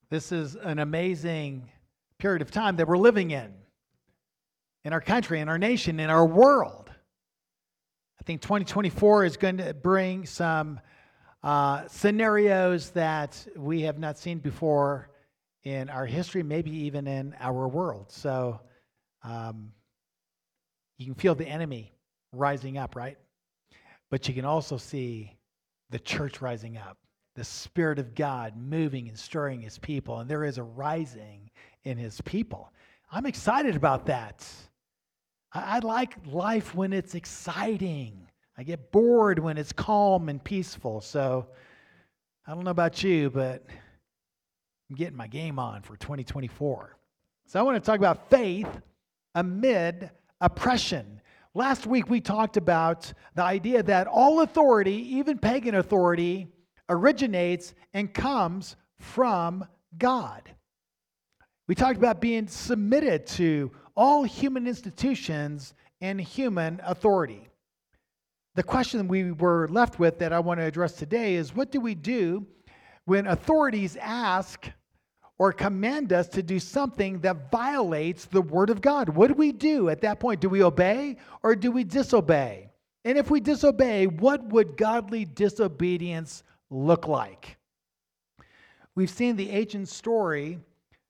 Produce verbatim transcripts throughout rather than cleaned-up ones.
This is an amazing period of time that we're living in, in our country, in our nation, in our world. I think twenty twenty-four is going to bring some uh, scenarios that we have not seen before in our history, maybe even in our world. So um, you can feel the enemy rising up, right? But you can also see the church rising up, the Spirit of God moving and stirring His people, and there is a rising in His people. I'm excited about that. I, I like life when it's exciting. I get bored when it's calm and peaceful. So I don't know about you, but I'm getting my game on for twenty twenty-four. So I want to talk about faith amid oppression. Last week we talked about the idea that all authority, even pagan authority, originates and comes from God. We talked about being submitted to all human institutions and human authority. The question we were left with that I want to address today is, what do we do when authorities ask or command us to do something that violates the Word of God? What do we do at that point? Do we obey or do we disobey? And if we disobey, what would godly disobedience look like? We've seen the ancient story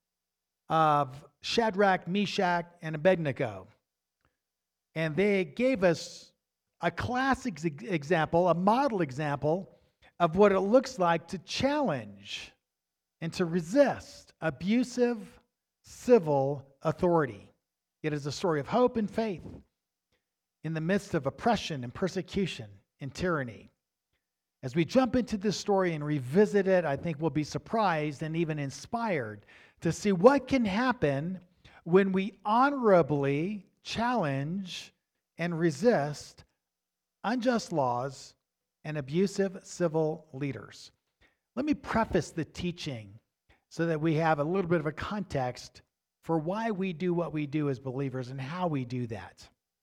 of Shadrach, Meshach, and Abednego. And they gave us a classic example, a model example of what it looks like to challenge and to resist abusive civil authority. It is a story of hope and faith in the midst of oppression and persecution and tyranny. As we jump into this story and revisit it, I think we'll be surprised and even inspired to see what can happen when we honorably challenge and resist unjust laws and abusive civil leaders. Let me preface the teaching so that we have a little bit of a context for why we do what we do as believers and how we do that.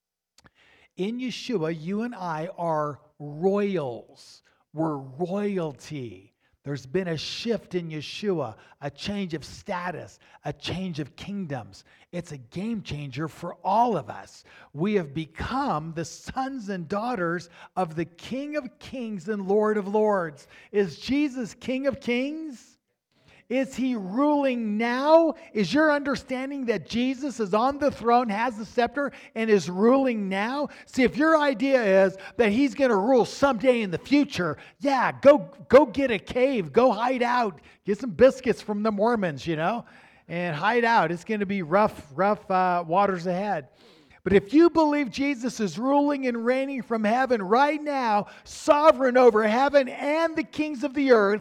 In Yeshua, you and I are royals. We're royalty. There's been a shift in Yeshua, a change of status, a change of kingdoms. It's a game changer for all of us. We have become the sons and daughters of the King of Kings and Lord of Lords. Is Jesus King of Kings? Is He ruling now? Is your understanding that Jesus is on the throne, has the scepter, and is ruling now? See, if your idea is that He's going to rule someday in the future, yeah, go go get a cave, go hide out, get some biscuits from the Mormons, you know, and hide out. It's going to be rough, rough uh, waters ahead. But if you believe Jesus is ruling and reigning from heaven right now, sovereign over heaven and the kings of the earth,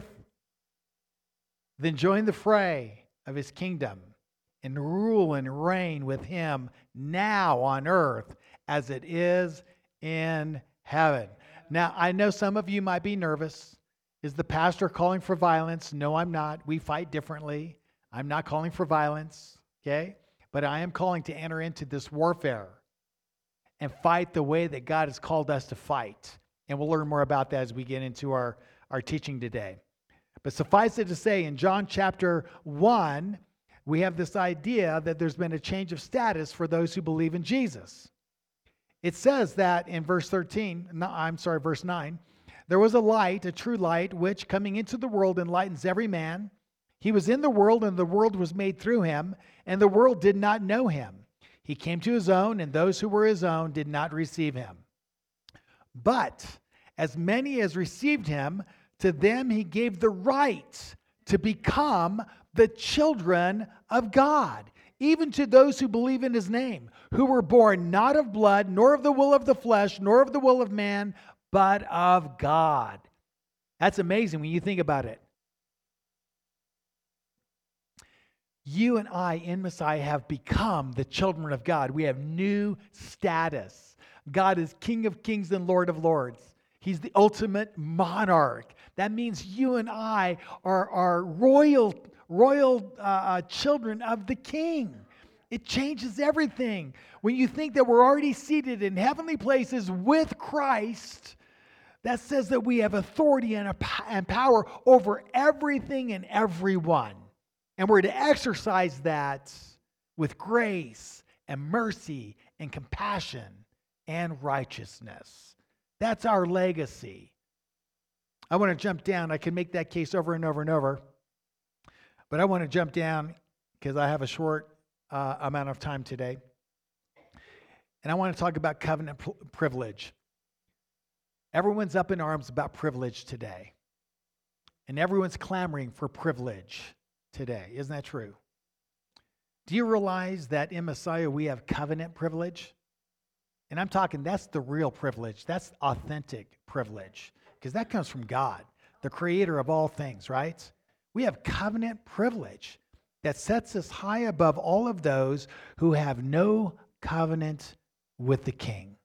then join the fray of His kingdom and rule and reign with Him now on earth as it is in heaven. Now, I know some of you might be nervous. Is the pastor calling for violence? No, I'm not. We fight differently. I'm not calling for violence, okay? But I am calling to enter into this warfare and fight the way that God has called us to fight. And we'll learn more about that as we get into our, our teaching today. But suffice it to say, in John chapter one, we have this idea that there's been a change of status for those who believe in Jesus. It says that in verse thirteen, no, I'm sorry, verse nine, there was a light, a true light, which coming into the world enlightens every man. He was in the world, and the world was made through Him, and the world did not know Him. He came to His own, and those who were His own did not receive Him. But as many as received Him, to them He gave the right to become the children of God, even to those who believe in His name, who were born not of blood, nor of the will of the flesh, nor of the will of man, but of God. That's amazing when you think about it. You and I in Messiah have become the children of God. We have new status. God is King of Kings and Lord of Lords. He's the ultimate monarch. That means you and I are, are royal, royal uh, uh, children of the King. It changes everything. When you think that we're already seated in heavenly places with Christ, that says that we have authority and, a, and power over everything and everyone. And we're to exercise that with grace and mercy and compassion and righteousness. That's our legacy. I want to jump down. I can make that case over and over and over. But I want to jump down because I have a short uh, amount of time today. And I want to talk about covenant pl- privilege. Everyone's up in arms about privilege today. And everyone's clamoring for privilege today. Isn't that true? Do you realize that in Messiah we have covenant privilege? And I'm talking, that's the real privilege. That's authentic privilege. Because that comes from God, the creator of all things, right? We have covenant privilege that sets us high above all of those who have no covenant with the King.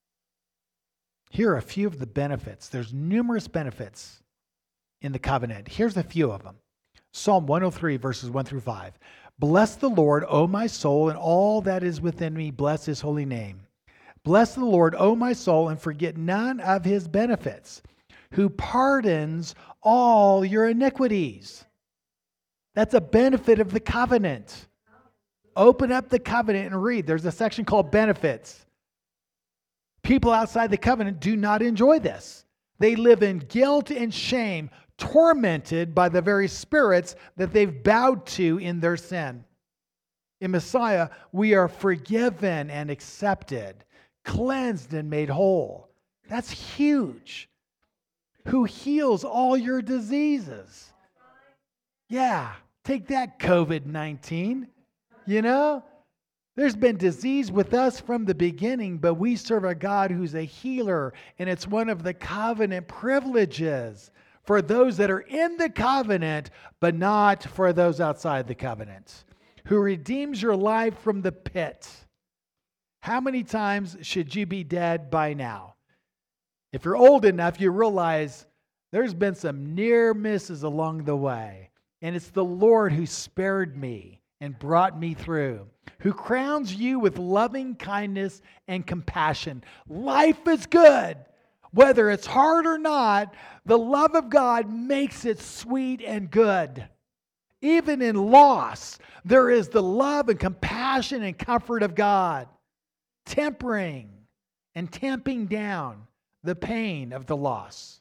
Here are a few of the benefits. There's numerous benefits in the covenant. Here's a few of them. Psalm one oh three, verses one through five. Bless the Lord, O my soul, and all that is within me. Bless his holy name. Bless the Lord, O my soul, and forget none of his benefits, who pardons all your iniquities. That's a benefit of the covenant. Open up the covenant and read. There's a section called benefits. People outside the covenant do not enjoy this. They live in guilt and shame, tormented by the very spirits that they've bowed to in their sin. In Messiah, we are forgiven and accepted, cleansed and made whole. That's huge. Who heals all your diseases. Yeah, take that, covid nineteen. You know, there's been disease with us from the beginning, but we serve a God who's a healer, and it's one of the covenant privileges for those that are in the covenant, but not for those outside the covenant, who redeems your life from the pit. How many times should you be dead by now? If you're old enough, you realize there's been some near misses along the way. And it's the Lord who spared me and brought me through, who crowns you with loving kindness and compassion. Life is good. Whether it's hard or not, the love of God makes it sweet and good. Even in loss, there is the love and compassion and comfort of God, tempering and tamping down the pain of the loss,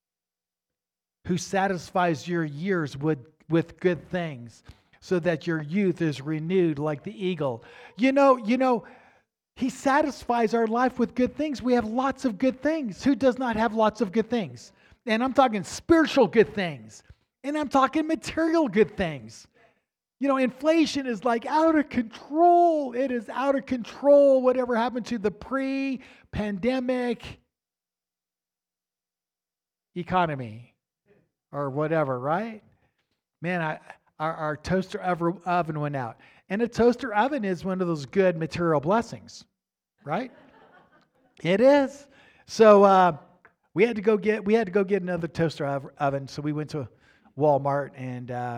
who satisfies your years with, with good things, so that your youth is renewed like the eagle. You know, you know, he satisfies our life with good things. We have lots of good things. Who does not have lots of good things? And I'm talking spiritual good things. And I'm talking material good things. You know, inflation is like out of control. It is out of control. Whatever happened to the pre-pandemic economy or whatever, right? Man, I, our, our toaster oven went out. And a toaster oven is one of those good material blessings, right? It is. So uh, we had to go get we had to go get another toaster oven. So we went to Walmart and uh,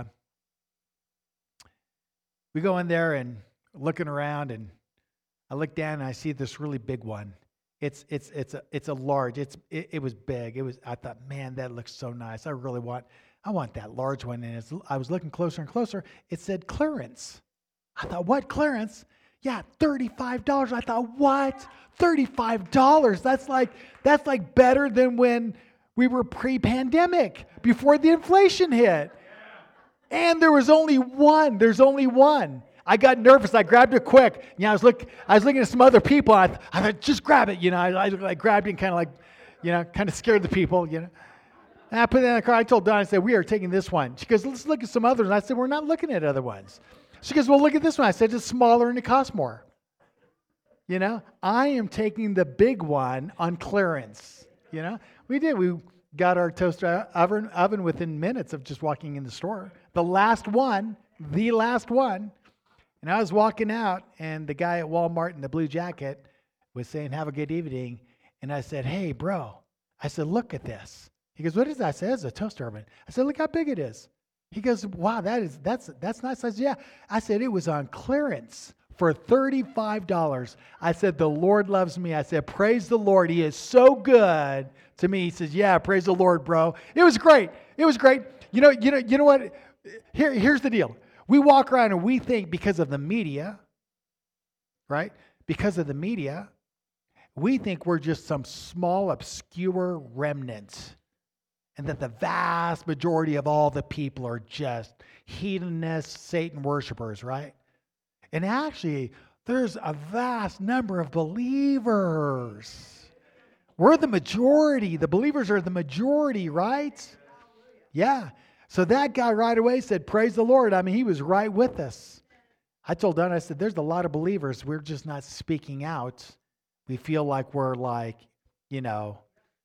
we go in there and looking around, and I look down and I see this really big one. It's it's it's a it's a large. It's it, it was big. It was. I thought, man, that looks so nice. I really want I want that large one. And it's, I was looking closer and closer. It said clearance. I thought, what clearance? Yeah, thirty-five dollars. I thought, what? thirty-five dollars. That's like that's like better than when we were pre-pandemic, before the inflation hit. And there was only one. There's only one. I got nervous. I grabbed it quick. You know, I was look. I was looking at some other people. I, th- I thought, just grab it. You know, I, I, I grabbed it and kind of like, you know, kind of scared the people. You know, and I put it in the car. I told Dawn, I said, we are taking this one. She goes, let's look at some others. And I said, we're not looking at other ones. She goes, well, look at this one. I said, it's smaller and it costs more. You know, I am taking the big one on clearance. You know, we did. We got our toaster oven, oven within minutes of just walking in the store. The last one, the last one. And I was walking out, and the guy at Walmart in the blue jacket was saying, have a good evening. And I said, hey, bro. I said, look at this. He goes, what is that? I said, it's a toaster oven. I said, look how big it is. He goes, wow, that is that's that's nice. I said, yeah. I said, it was on clearance for thirty-five dollars. I said, the Lord loves me. I said, praise the Lord. He is so good to me. He says, yeah, praise the Lord, bro. It was great. It was great. You know, you know, you know what? Here, here's the deal. We walk around and we think because of the media, right? Because of the media, we think we're just some small, obscure remnant, and that the vast majority of all the people are just hedonists, Satan worshipers, right? And actually, there's a vast number of believers. We're the majority. The believers are the majority, right? Yeah. So that guy right away said, praise the Lord. I mean, he was right with us. I told Don, I said, there's a lot of believers. We're just not speaking out. We feel like we're like, you know,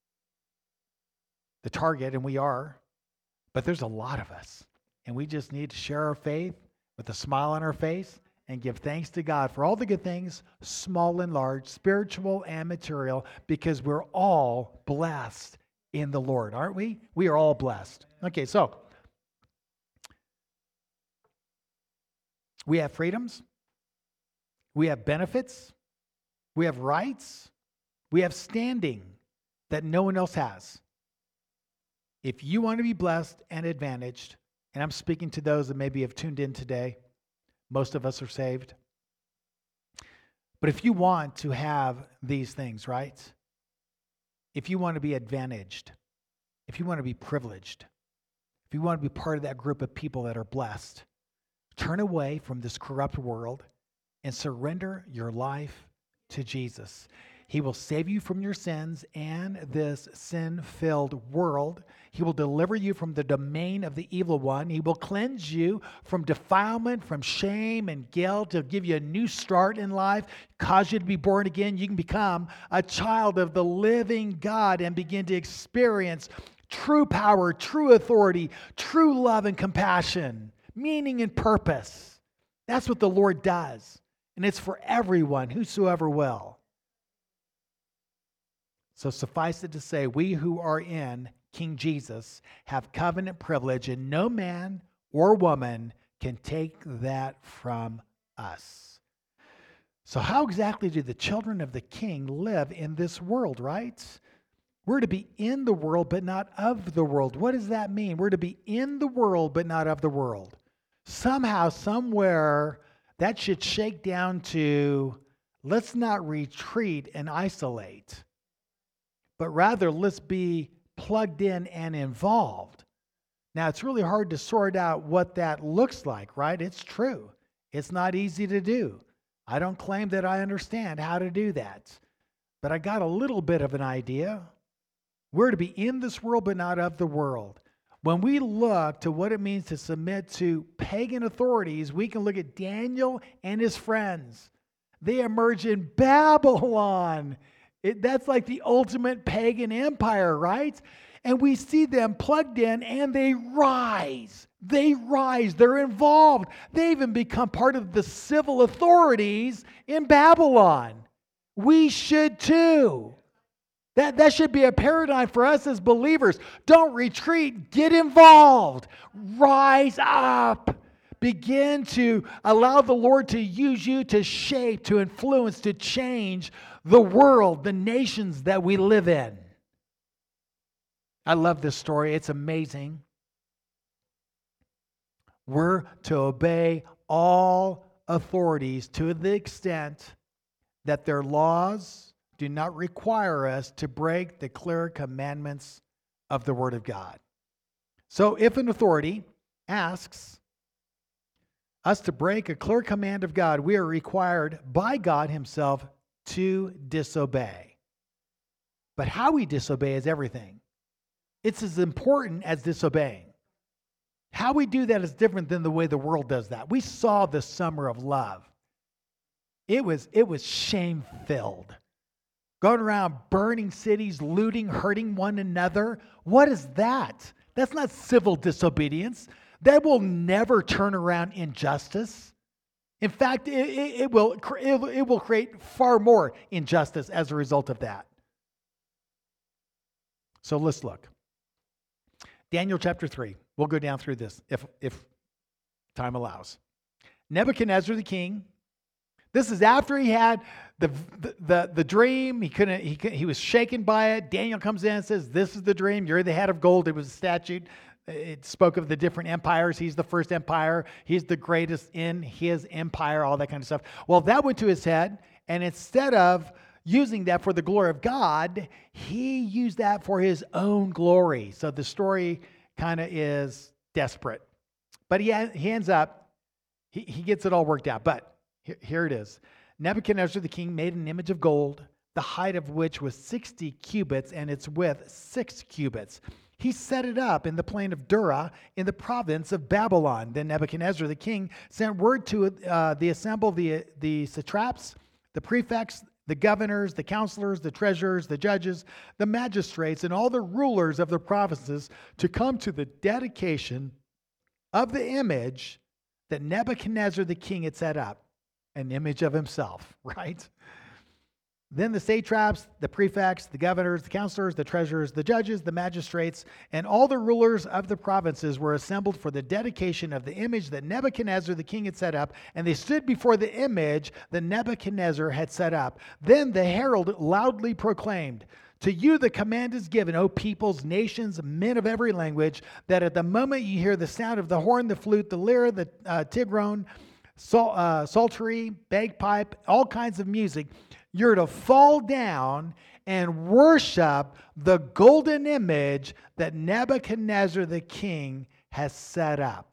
the target, and we are. But there's a lot of us. And we just need to share our faith with a smile on our face and give thanks to God for all the good things, small and large, spiritual and material, because we're all blessed in the Lord, aren't we? We are all blessed. Okay, so we have freedoms. We have benefits. We have rights. We have standing that no one else has. If you want to be blessed and advantaged, and I'm speaking to those that maybe have tuned in today, most of us are saved. But if you want to have these things, right? If you want to be advantaged, if you want to be privileged, if you want to be part of that group of people that are blessed, turn away from this corrupt world and surrender your life to Jesus. He will save you from your sins and this sin-filled world. He will deliver you from the domain of the evil one. He will cleanse you from defilement, from shame and guilt. He'll give you a new start in life, cause you to be born again. You can become a child of the living God and begin to experience true power, true authority, true love and compassion, meaning and purpose. That's what the Lord does. And it's for everyone, whosoever will. So suffice it to say, we who are in King Jesus have covenant privilege, and no man or woman can take that from us. So how exactly do the children of the King live in this world, right? We're to be in the world, but not of the world. What does that mean? We're to be in the world, but not of the world. Somehow, somewhere, that should shake down to, let's not retreat and isolate, but rather let's be plugged in and involved. Now, it's really hard to sort out what that looks like, right? It's true. It's not easy to do. I don't claim that I understand how to do that, but I got a little bit of an idea. We're to be in this world, but not of the world. When we look to what it means to submit to pagan authorities, we can look at Daniel and his friends. They emerge in Babylon. It, that's like the ultimate pagan empire, right? And we see them plugged in and they rise. They rise. They're involved. They even become part of the civil authorities in Babylon. We should too. That, that should be a paradigm for us as believers. Don't retreat. Get involved. Rise up. Begin to allow the Lord to use you to shape, to influence, to change the world, the nations that we live in. I love this story. It's amazing. We're to obey all authorities to the extent that their laws do not require us to break the clear commandments of the Word of God. So if an authority asks us to break a clear command of God, we are required by God Himself to disobey. But how we disobey is everything. It's as important as disobeying. How we do that is different than the way the world does that. We saw the summer of love. It was, it was shame-filled. Going around burning cities, looting, hurting one another. What is that? That's not civil disobedience. That will never turn around injustice. In fact, it, it, it, will, it, it will create far more injustice as a result of that. So let's look. Daniel chapter three. We'll go down through this if, if time allows. Nebuchadnezzar the king. This is after he had the, the, the, the dream. He couldn't. He, he was shaken by it. Daniel comes in and says, this is the dream. You're the head of gold. It was a statute. It spoke of the different empires. He's the first empire. He's the greatest in his empire, all that kind of stuff. Well, that went to his head, and instead of using that for the glory of God, he used that for his own glory. So the story kind of is desperate. But he, he ends up, he, he gets it all worked out. But here, here it is. Nebuchadnezzar the king made an image of gold, the height of which was sixty cubits and its width six cubits. He set it up in the plain of Dura in the province of Babylon. Then Nebuchadnezzar the king sent word to uh, the assemble the, the satraps, the prefects, the governors, the counselors, the treasurers, the judges, the magistrates, and all the rulers of the provinces to come to the dedication of the image that Nebuchadnezzar the king had set up, an image of himself, right? Then the satraps, the prefects, the governors, the counselors, the treasurers, the judges, the magistrates, and all the rulers of the provinces were assembled for the dedication of the image that Nebuchadnezzar the king had set up, and they stood before the image that Nebuchadnezzar had set up. Then the herald loudly proclaimed, "To you the command is given, O peoples, nations, men of every language, that at the moment you hear the sound of the horn, the flute, the lyre, the uh, tigron, Psal- uh, psaltery, bagpipe, all kinds of music, you're to fall down and worship the golden image that Nebuchadnezzar the king has set up."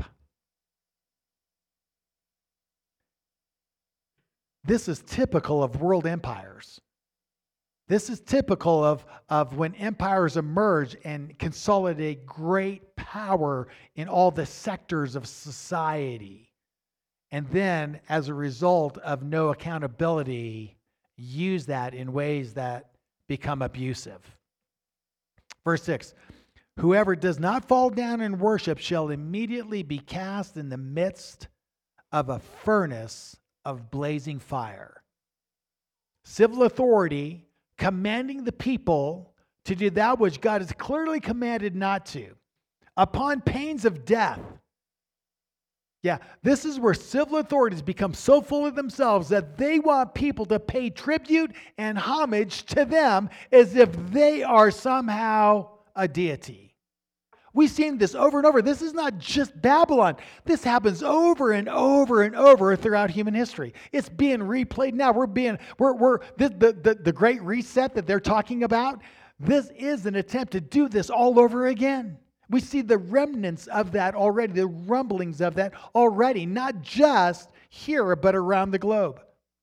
This is typical of world empires. This is typical of, of when empires emerge and consolidate great power in all the sectors of society. And then, as a result of no accountability, use that in ways that become abusive. Verse six, "Whoever does not fall down and worship shall immediately be cast in the midst of a furnace of blazing fire." Civil authority commanding the people to do that which God has clearly commanded not to, upon pains of death. Yeah, this is where civil authorities become so full of themselves that they want people to pay tribute and homage to them as if they are somehow a deity. We've seen this over and over. This is not just Babylon. This happens over and over and over throughout human history. It's being replayed now. We're being, we're, we're the, the, the, the great reset that they're talking about. This is an attempt to do this all over again. We see the remnants of that already, the rumblings of that already, not just here, but around the globe.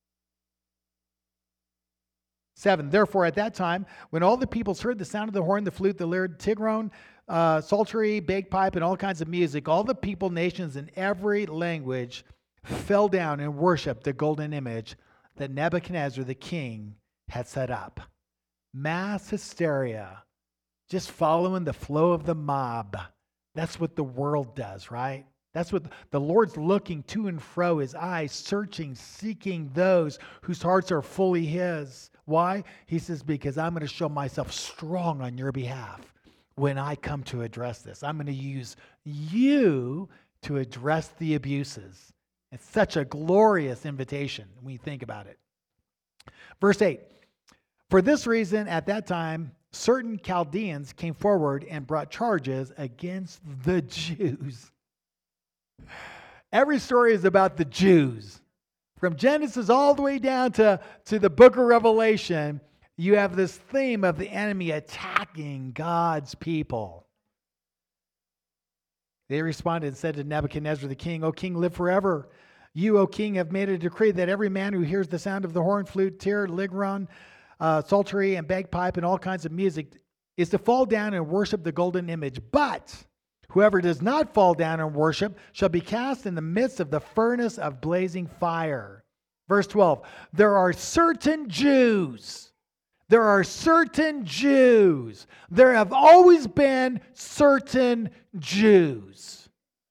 Seven, therefore at that time, when all the peoples heard the sound of the horn, the flute, the lyre, tigron, uh, psaltery, bagpipe, and all kinds of music, all the people, nations, in every language fell down and worshiped the golden image that Nebuchadnezzar the king had set up. Mass hysteria. Just following the flow of the mob. That's what the world does, right? That's what the Lord's looking to and fro, his eyes searching, seeking those whose hearts are fully his. Why? He says, because I'm going to show myself strong on your behalf when I come to address this. I'm going to use you to address the abuses. It's such a glorious invitation when you think about it. Verse eight, "For this reason, at that time, certain Chaldeans came forward and brought charges against the Jews." Every story is about the Jews. From Genesis all the way down to, to the book of Revelation, you have this theme of the enemy attacking God's people. They responded and said to Nebuchadnezzar the king, "O king, live forever. You, O king, have made a decree that every man who hears the sound of the horn, flute, lyre, ligron, Uh, psaltery and bagpipe and all kinds of music is to fall down and worship the golden image. But whoever does not fall down and worship shall be cast in the midst of the furnace of blazing fire." Verse twelve, "There are certain Jews. There are certain Jews. There have always been certain Jews.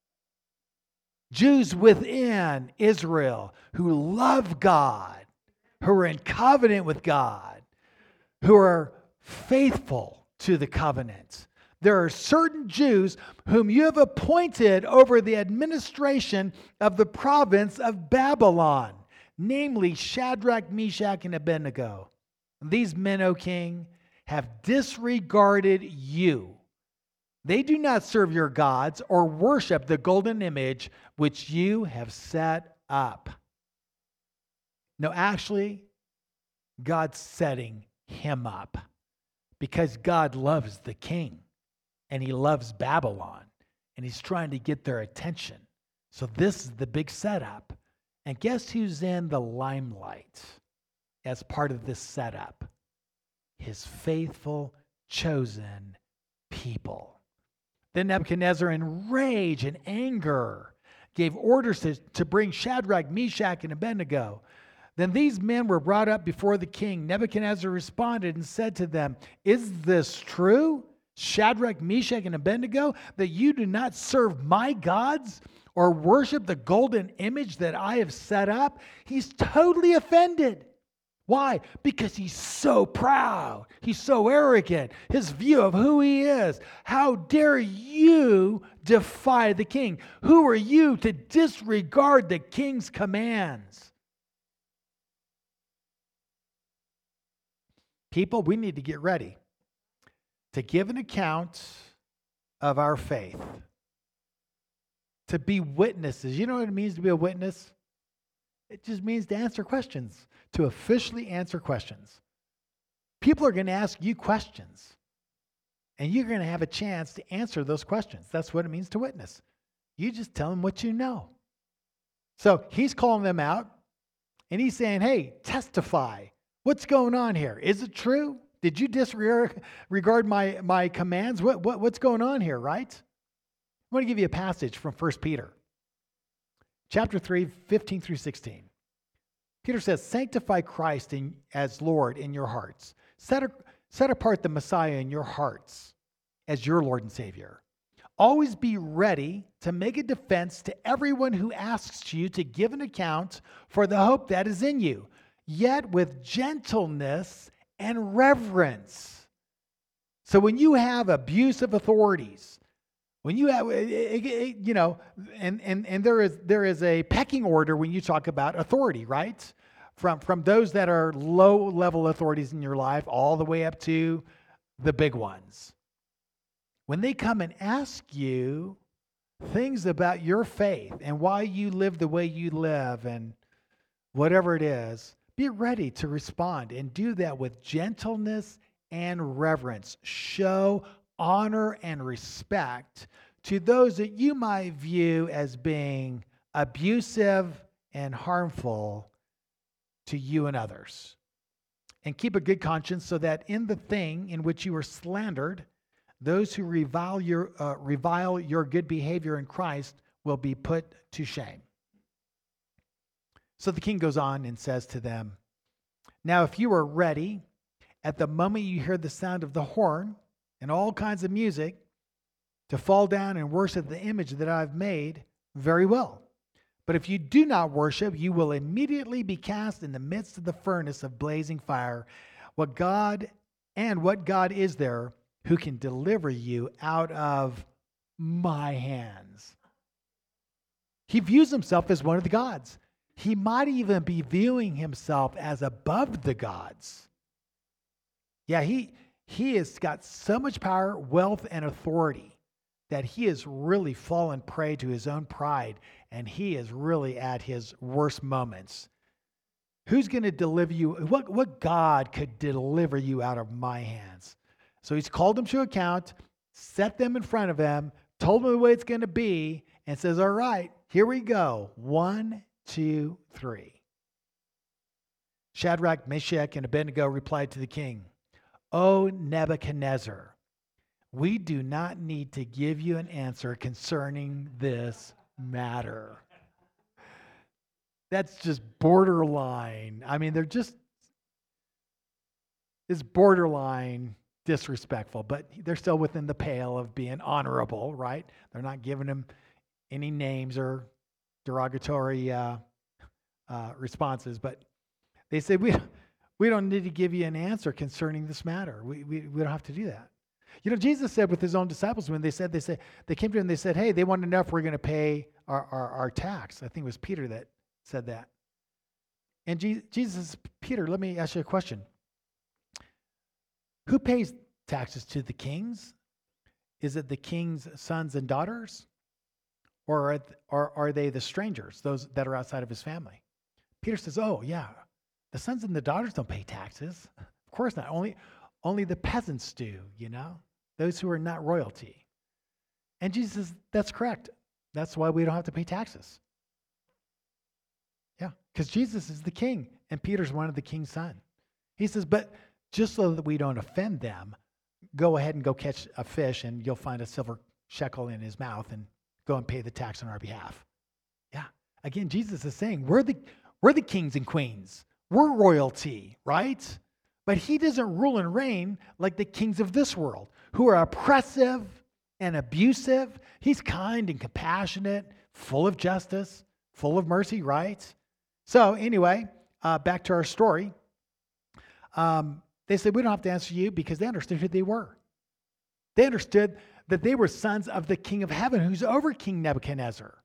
Jews within Israel who love God, who are in covenant with God, who are faithful to the covenant. There are certain Jews whom you have appointed over the administration of the province of Babylon, namely Shadrach, Meshach, and Abednego. These men, O king, have disregarded you They do not serve your gods or worship the golden image which you have set up. No, actually, God's setting him up because God loves the king and he loves Babylon and he's trying to get their attention. So this is the big setup. And guess who's in the limelight as part of this setup? His faithful, chosen people. Then Nebuchadnezzar, in rage and anger, gave orders to, to bring Shadrach, Meshach, and Abednego. Then these men were brought up before the king. Nebuchadnezzar responded and said to them, "Is this true, Shadrach, Meshach, and Abednego, that you do not serve my gods or worship the golden image that I have set up?" He's totally offended. Why? Because he's so proud. He's so arrogant. His view of who he is. How dare you defy the king? Who are you to disregard the king's commands? People, we need to get ready to give an account of our faith. To be witnesses. You know what it means to be a witness? It just means to answer questions. To officially answer questions. People are going to ask you questions. And you're going to have a chance to answer those questions. That's what it means to witness. You just tell them what you know. So he's calling them out. And he's saying, hey, testify. What's going on here? Is it true? Did you disregard regard my, my commands? What, what, what's going on here, right? I want to give you a passage from First Peter. Chapter three, fifteen through sixteen. Peter says, sanctify Christ in, as Lord in your hearts. Set, a, set apart the Messiah in your hearts as your Lord and Savior. Always be ready to make a defense to everyone who asks you to give an account for the hope that is in you, yet with gentleness and reverence. So when you have abusive authorities, when you have, you know, and, and, and there is there is a pecking order when you talk about authority, right? From, from those that are low-level authorities in your life all the way up to the big ones. When they come and ask you things about your faith and why you live the way you live and whatever it is, be ready to respond and do that with gentleness and reverence. Show honor and respect to those that you might view as being abusive and harmful to you and others. And keep a good conscience so that in the thing in which you are slandered, those who revile your, uh, revile your good behavior in Christ will be put to shame. So the king goes on and says to them, now if you are ready, at the moment you hear the sound of the horn, and all kinds of music, to fall down and worship the image that I've made, very well. But if you do not worship, you will immediately be cast in the midst of the furnace of blazing fire. What God and what God is there who can deliver you out of my hands? He views himself as one of the gods. He might even be viewing himself as above the gods. Yeah, he... He has got so much power, wealth, and authority that he has really fallen prey to his own pride, and he is really at his worst moments. Who's going to deliver you? What, what God could deliver you out of my hands? So he's called them to account, set them in front of him, told them the way it's going to be, and says, all right, here we go. One, two, three. Shadrach, Meshach, and Abednego replied to the king, O Nebuchadnezzar, we do not need to give you an answer concerning this matter. That's just borderline. I mean, they're just, it's borderline disrespectful, but they're still within the pale of being honorable, right? They're not giving him any names or derogatory uh, uh, responses, but they say, we We don't need to give you an answer concerning this matter. We, we, we don't have to do that. You know, Jesus said with his own disciples when they said, they said, they came to him and they said, hey, they want to know if we're going to pay our, our, our tax. I think it was Peter that said that. And Je- Jesus, Peter, let me ask you a question. Who pays taxes to the kings? Is it the king's sons and daughters? Or are, or are they the strangers, those that are outside of his family? Peter says, oh, yeah, the sons and the daughters don't pay taxes. Of course not. Only, only the peasants do, you know, those who are not royalty. And Jesus says, that's correct. That's why we don't have to pay taxes. Yeah, because Jesus is the king, and Peter's one of the king's son. He says, but just so that we don't offend them, go ahead and go catch a fish, and you'll find a silver shekel in his mouth, and go and pay the tax on our behalf. Yeah. Again, Jesus is saying, we're the, we're the kings and queens. We're royalty, right? But he doesn't rule and reign like the kings of this world, who are oppressive and abusive. He's kind and compassionate, full of justice, full of mercy, right? So anyway, uh, back to our story. Um, they said, we don't have to answer you, because they understood who they were. They understood that they were sons of the King of Heaven, who's over King Nebuchadnezzar.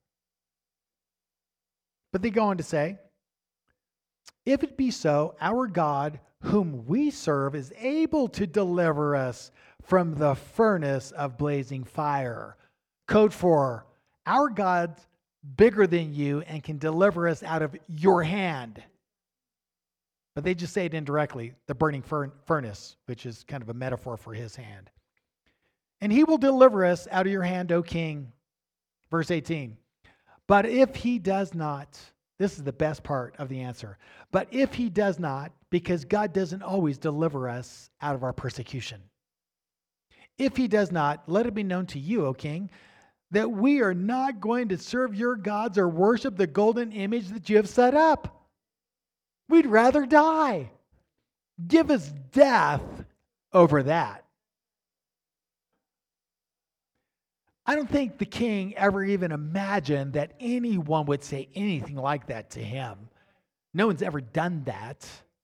But they go on to say, if it be so, our God, whom we serve, is able to deliver us from the furnace of blazing fire. Code for, our God's bigger than you and can deliver us out of your hand. But they just say it indirectly, the burning furnace, which is kind of a metaphor for his hand. And he will deliver us out of your hand, O king. Verse eighteen. But if he does not, this is the best part of the answer. But if he does not, because God doesn't always deliver us out of our persecution. If he does not, let it be known to you, O king, that we are not going to serve your gods or worship the golden image that you have set up. We'd rather die. Give us death over that. I don't think the king ever even imagined that anyone would say anything like that to him. No one's ever done that.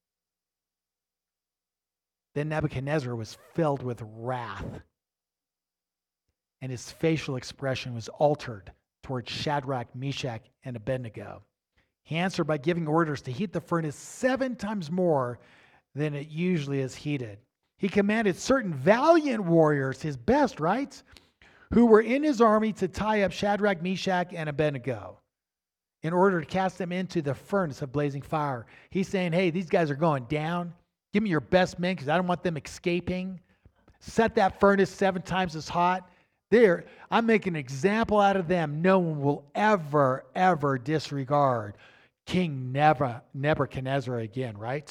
Then Nebuchadnezzar was filled with wrath, and his facial expression was altered towards Shadrach, Meshach, and Abednego. He answered by giving orders to heat the furnace seven times more than it usually is heated. He commanded certain valiant warriors, his best, right, who were in his army, to tie up Shadrach, Meshach, and Abednego in order to cast them into the furnace of blazing fire. He's saying, hey, these guys are going down. Give me your best men, because I don't want them escaping. Set that furnace seven times as hot. There, I'm making an example out of them. No one will ever, ever disregard King Nebuchadnezzar again, right?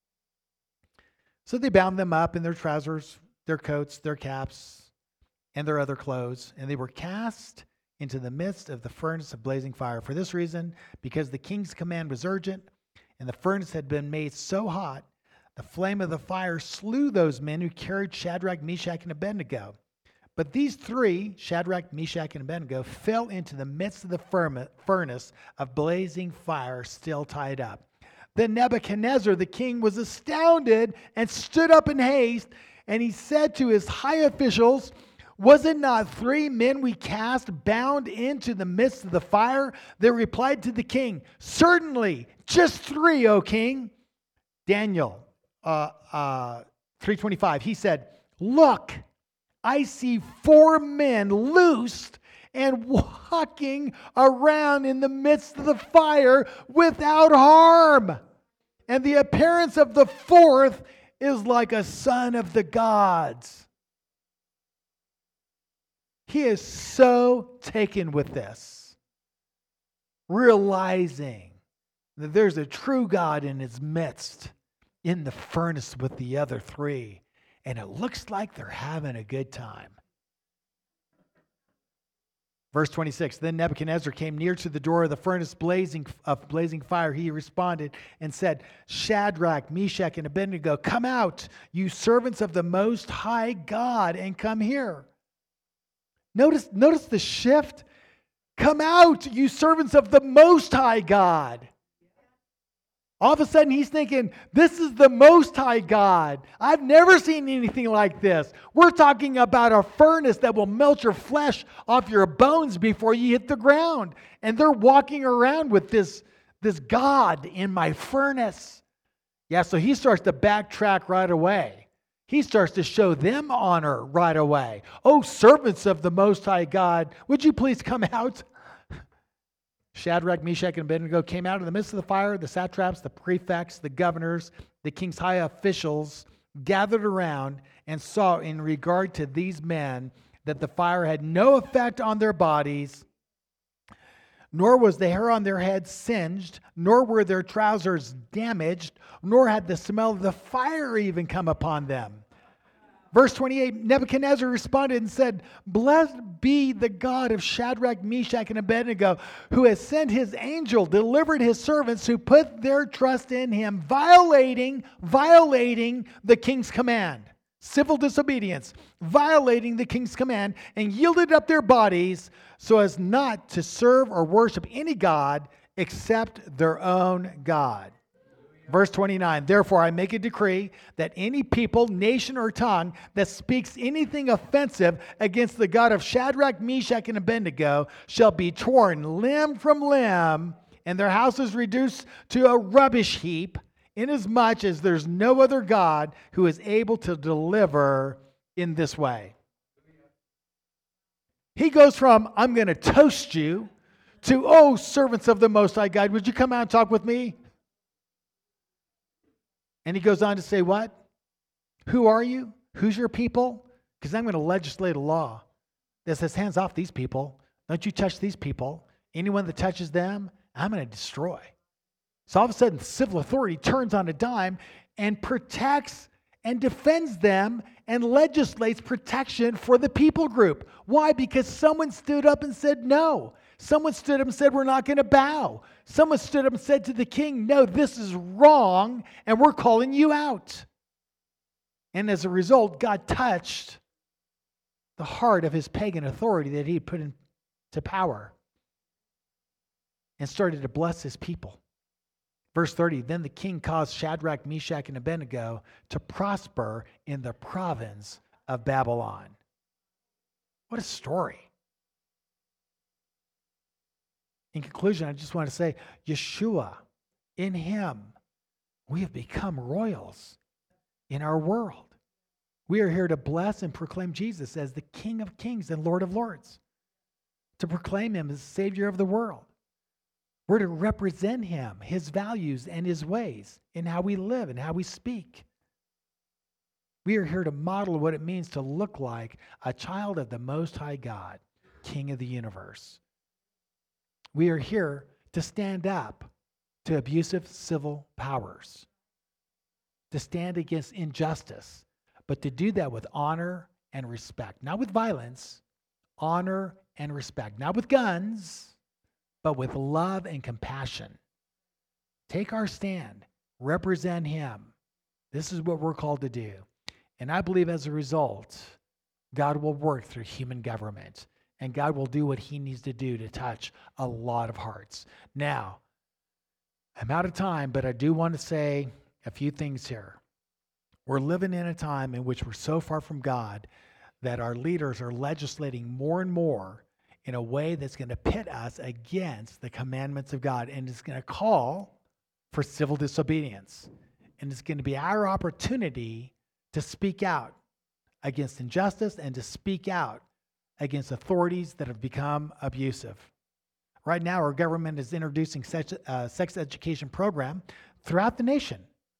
So they bound them up in their trousers, their coats, their caps, and their other clothes, and they were cast into the midst of the furnace of blazing fire. For this reason, because the king's command was urgent, and the furnace had been made so hot, the flame of the fire slew those men who carried Shadrach, Meshach, and Abednego. But these three, Shadrach, Meshach, and Abednego, fell into the midst of the furnace of blazing fire, still tied up. Then Nebuchadnezzar, the king, was astounded and stood up in haste, and he said to his high officials, was it not three men we cast bound into the midst of the fire? They replied to the king, certainly, just three, O king. Daniel uh, uh, three twenty-five, he said, look, I see four men loosed and walking around in the midst of the fire without harm. And the appearance of the fourth is like a son of the gods. He is so taken with this, realizing that there's a true God in his midst, in the furnace with the other three, and it looks like they're having a good time. Verse twenty-six, then Nebuchadnezzar came near to the door of the furnace blazing of blazing fire. He responded and said, Shadrach, Meshach, and Abednego, come out, you servants of the Most High God, and come here. Notice, notice the shift. Come out, you servants of the Most High God. All of a sudden, he's thinking, this is the Most High God. I've never seen anything like this. We're talking about a furnace that will melt your flesh off your bones before you hit the ground. And they're walking around with this, this God in my furnace. Yeah, so he starts to backtrack right away. he starts to show them honor right away. Oh, servants of the Most High God, would you please come out? Shadrach, Meshach, and Abednego came out of the midst of the fire. The satraps, the prefects, the governors, the king's high officials gathered around and saw in regard to these men that the fire had no effect on their bodies, nor was the hair on their heads singed, nor were their trousers damaged, nor had the smell of the fire even come upon them. Verse twenty-eight, Nebuchadnezzar responded and said, "Blessed be the God of Shadrach, Meshach, and Abednego, who has sent his angel, delivered his servants who put their trust in him, violating, violating the king's command." Civil disobedience, violating the king's command, and yielded up their bodies so as not to serve or worship any god except their own God. Verse twenty-nine, therefore I make a decree that any people, nation, or tongue that speaks anything offensive against the God of Shadrach, Meshach, and Abednego shall be torn limb from limb, and their houses reduced to a rubbish heap, inasmuch as there's no other God who is able to deliver in this way. He goes from, I'm going to toast you, to, oh, servants of the Most High God, would you come out and talk with me? And he goes on to say what? Who are you? Who's your people? Because I'm going to legislate a law that says, hands off these people. Don't you touch these people. Anyone that touches them, I'm going to destroy. So all of a sudden, civil authority turns on a dime and protects and defends them and legislates protection for the people group. Why? Because someone stood up and said no. Someone stood up and said, we're not going to bow. Someone stood up and said to the king, no, this is wrong, and we're calling you out. And as a result, God touched the heart of his pagan authority that he had put into power and started to bless his people. Verse thirty, then the king caused Shadrach, Meshach, and Abednego to prosper in the province of Babylon. What a story. In conclusion, I just want to say, Yeshua, in him, we have become royals in our world. We are here to bless and proclaim Jesus as the King of Kings and Lord of Lords, to proclaim him as Savior of the world. We're to represent him, his values, and his ways in how we live and how we speak. We are here to model what it means to look like a child of the Most High God, King of the universe. We are here to stand up to abusive civil powers, to stand against injustice, but to do that with honor and respect. Not with violence, honor and respect. Not with guns, but with love and compassion. Take our stand, represent him. This is what we're called to do. And I believe as a result, God will work through human government. And God will do what he needs to do to touch a lot of hearts. Now, I'm out of time, but I do want to say a few things here. We're living in a time in which we're so far from God that our leaders are legislating more and more in a way that's going to pit us against the commandments of God. And it's going to call for civil disobedience. And it's going to be our opportunity to speak out against injustice and to speak out against authorities that have become abusive. Right now, our government is introducing sex, uh, sex education program throughout the nation.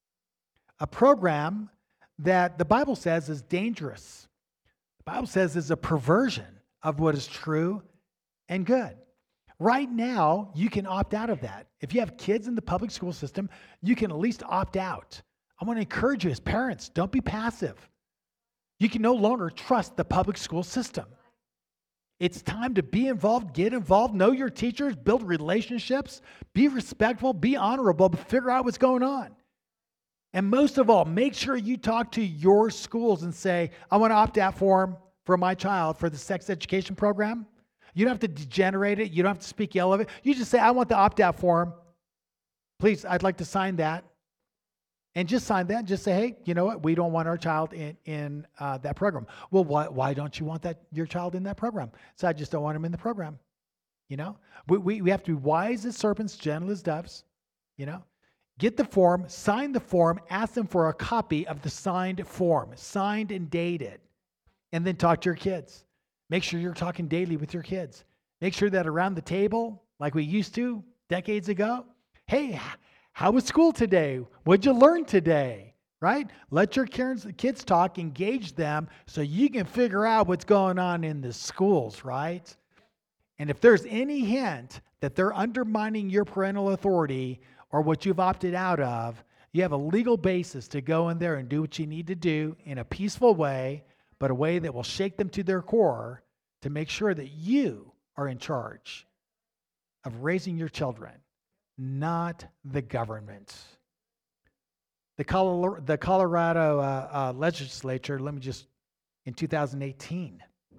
A program that the Bible says is dangerous. The Bible says is a perversion of what is true and good. Right now, you can opt out of that. If you have kids in the public school system, you can at least opt out. I want to encourage you as parents, don't be passive. You can no longer trust the public school system. It's time to be involved, get involved, know your teachers, build relationships, be respectful, be honorable, but figure out what's going on. And most of all, make sure you talk to your schools and say, I want to opt out form for my child for the sex education program. You don't have to degenerate it. You don't have to speak ill of it. You just say, I want the opt-out form. Please, I'd like to sign that. And just sign that and just say, hey, you know what? We don't want our child in, in uh, that program. Well, why, why don't you want that your child in that program? So I just don't want him in the program. You know, we, we, we have to be wise as serpents, gentle as doves. You know, Get the form, sign the form, ask them for a copy of the signed form, signed and dated, and then talk to your kids. Make sure you're talking daily with your kids. Make sure that around the table, like we used to decades ago, hey, how was school today? What'd you learn today? Right? Let your kids talk, engage them so you can figure out what's going on in the schools, right? And if there's any hint that they're undermining your parental authority or what you've opted out of, you have a legal basis to go in there and do what you need to do in a peaceful way, but a way that will shake them to their core to make sure that you are in charge of raising your children, not the government. The Colorado, the Colorado uh, uh, legislature, let me just, in two thousand eighteen,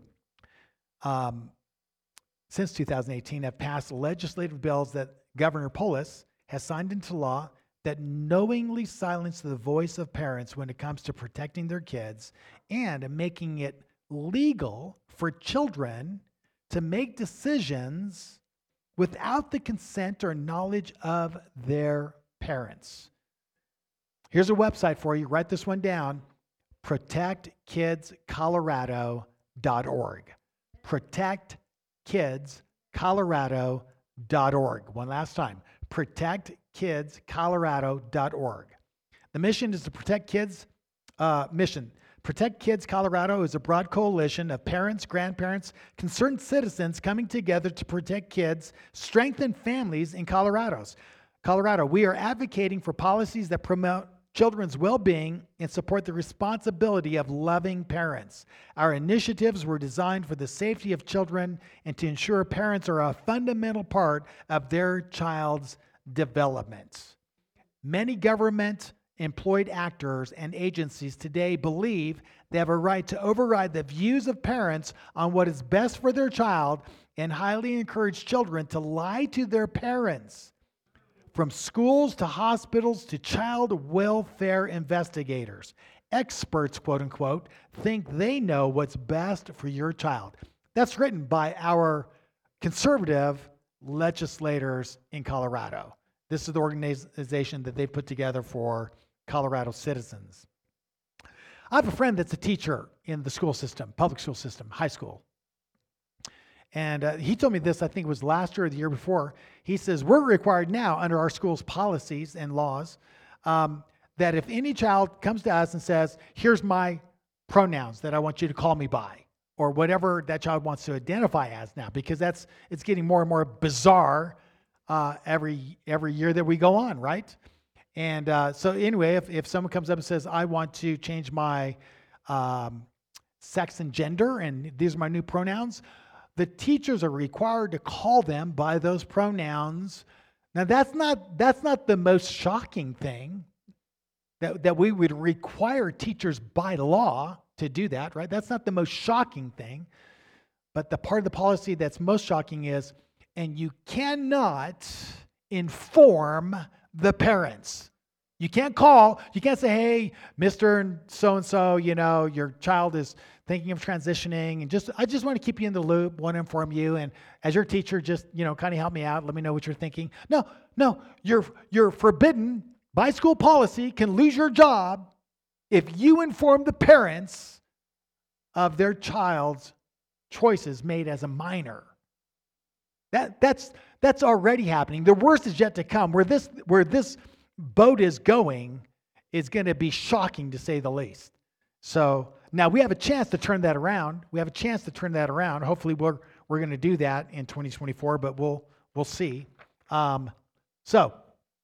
um, since two thousand eighteen, have passed legislative bills that Governor Polis has signed into law that knowingly silence the voice of parents when it comes to protecting their kids and making it legal for children to make decisions without the consent or knowledge of their parents. Here's a website for you. Write this one down. protect kids colorado dot org. protect kids colorado dot org. One last time. protect kids colorado dot org. The mission is to protect kids. Uh, mission. Protect Kids Colorado is a broad coalition of parents, grandparents, concerned citizens coming together to protect kids, strengthen families in Colorado's. Colorado, we are advocating for policies that promote children's well-being and support the responsibility of loving parents. Our initiatives were designed for the safety of children and to ensure parents are a fundamental part of their child's development. Many government employed actors and agencies today believe they have a right to override the views of parents on what is best for their child and highly encourage children to lie to their parents. From schools to hospitals to child welfare investigators, experts, quote unquote, think they know what's best for your child. That's written by our conservative legislators in Colorado. This is the organization that they've put together for Colorado citizens. I have a friend that's a teacher in the school system, public school system, high school. And uh, he told me this, I think it was last year or the year before. He says, we're required now under our school's policies and laws um, that if any child comes to us and says, here's my pronouns that I want you to call me by, or whatever that child wants to identify as now, because that's it's getting more and more bizarre uh, every every year that we go on, right? And uh, so anyway, if, if someone comes up and says, I want to change my um, sex and gender, and these are my new pronouns, the teachers are required to call them by those pronouns. Now, that's not that's not the most shocking thing, that, that we would require teachers by law to do that, right? That's not the most shocking thing. But the part of the policy that's most shocking is, and you cannot inform the parents. You can't call, you can't say, hey, Mister So-and-so, you know, your child is thinking of transitioning, and just I just want to keep you in the loop, want to inform you, and as your teacher, just, you know, kind of help me out, let me know what you're thinking. No, no, you're you're forbidden by school policy, can lose your job if you inform the parents of their child's choices made as a minor. That that's that's already happening. The worst is yet to come. Where this where this boat is going is going to be shocking, to say the least. So now we have a chance to turn that around. We have a chance to turn that around. Hopefully we're we're going to do that in twenty twenty-four, but we'll we'll see. Um, so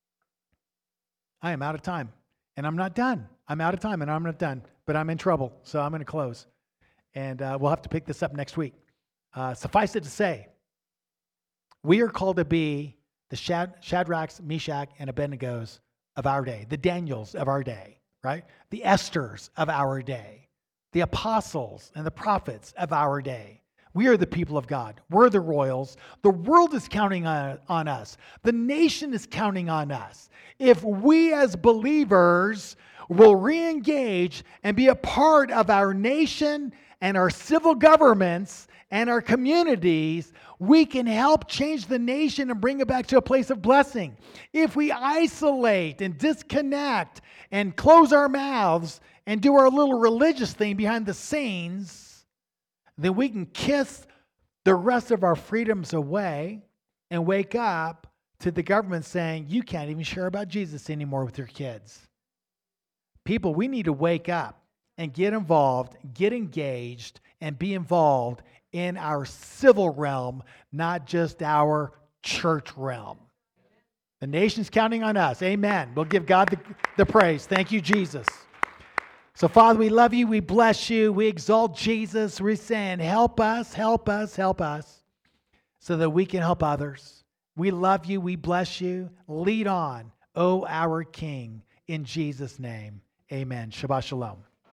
I am out of time, and I'm not done. I'm out of time, and I'm not done, but I'm in trouble, so I'm going to close, and uh, we'll have to pick this up next week. Uh, suffice it to say, we are called to be the Shad- Shadrachs, Meshach, and Abednego's of our day, the Daniels of our day, right? The Esthers of our day, the apostles and the prophets of our day. We are the people of God. We're the royals. The world is counting on, on us. The nation is counting on us. If we as believers will re-engage and be a part of our nation and our civil governments and our communities, we can help change the nation and bring it back to a place of blessing. If we isolate and disconnect and close our mouths and do our little religious thing behind the scenes, then we can kiss the rest of our freedoms away and wake up to the government saying, you can't even share about Jesus anymore with your kids. People, we need to wake up and get involved, get engaged, and be involved in our civil realm, not just our church realm. The nation's counting on us. Amen. We'll give God the, the praise. Thank you, Jesus. So, Father, we love you. We bless you. We exalt Jesus. We're saying, help us, help us, help us, so that we can help others. We love you. We bless you. Lead on, O our King, in Jesus' name. Amen. Shabbat shalom.